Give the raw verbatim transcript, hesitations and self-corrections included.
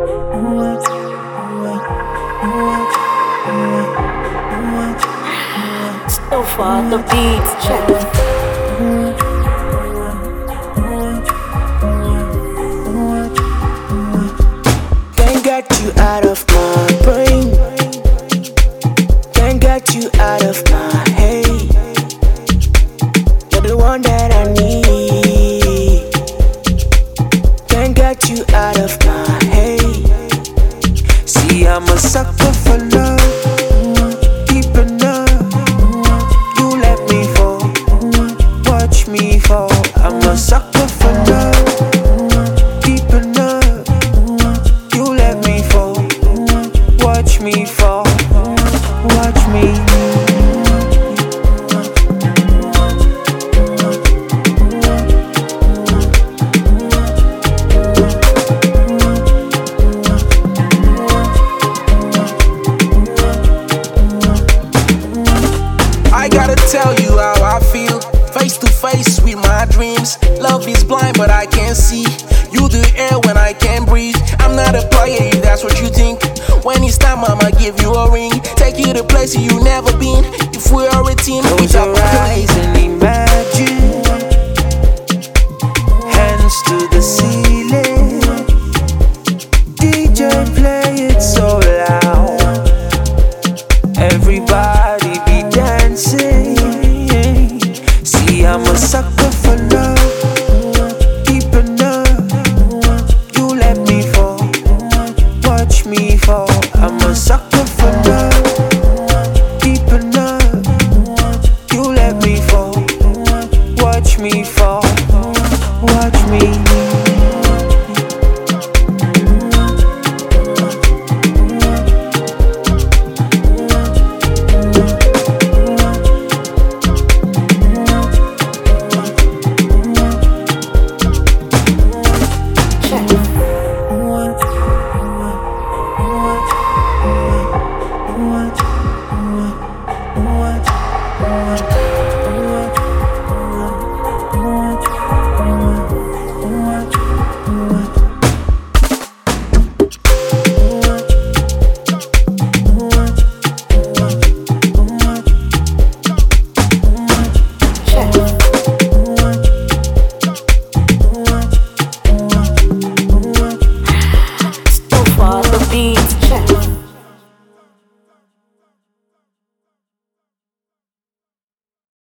So far, the beats check. Can't get you out of my brain. Can't get you out of my head. You're the one that I need. Can't get you out of my head. See, I'm a sucker for love. Deep enough. You let me fall. Watch me fall. I'm a sucker for love. Deep enough. You let me fall. Watch me fall. Watch me. I gotta tell you how I feel. Face to face with my dreams. Love is blind, but I can't see. You the air when I can't breathe. I'm not a player if that's what you think. When it's time, I'ma give you a ring. Take you to places you never been. If we are a team, close your eyes and imagine. Hands to the ceiling. D J play it so loud. Everybody be dancing. See, I'm a sucker for love. Deep enough. You let me fall. Watch me fall. I'm a sucker.